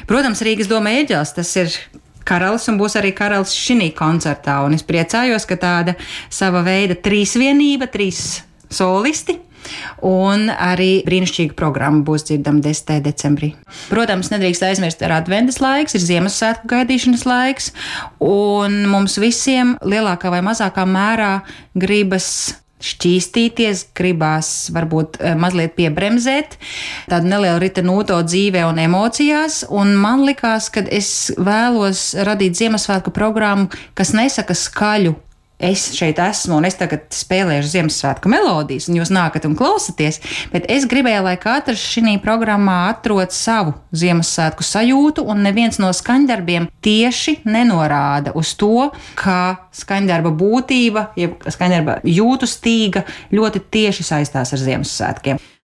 Protams, Rīgas doma Ēģelis, tas ir karalis un būs arī karalis šī koncertā. Un es priecājos, ka tāda sava veida trīsvienība, 3 solisti. Un arī brīnišķīga programma būs dzirdama 10. decembrī. Protams, nedrīkst aizmirst, ar adventas laiks, ir Ziemassvētku gaidīšanas laiks, un mums visiem lielākā vai mazākā mērā gribas šķīstīties, gribās varbūt mazliet piebremzēt, tādu nelielu ritinūto dzīvē un emocijās, un man likās, ka es vēlos radīt Ziemassvētku programmu, kas nesaka skaļu. Es šeit esmu un es tagad spēlēšu Ziemassvētku melodijas, un jūs nākat un klausaties, bet es gribēju, lai katrs šī programmā atrod savu Ziemassvētku sajūtu, un neviens no skaņdarbiem tieši nenorāda uz to, kā skaņdarba būtība, jeb skaņdarba jūtu stīga ļoti tieši saistās ar Ziemassvētkiem.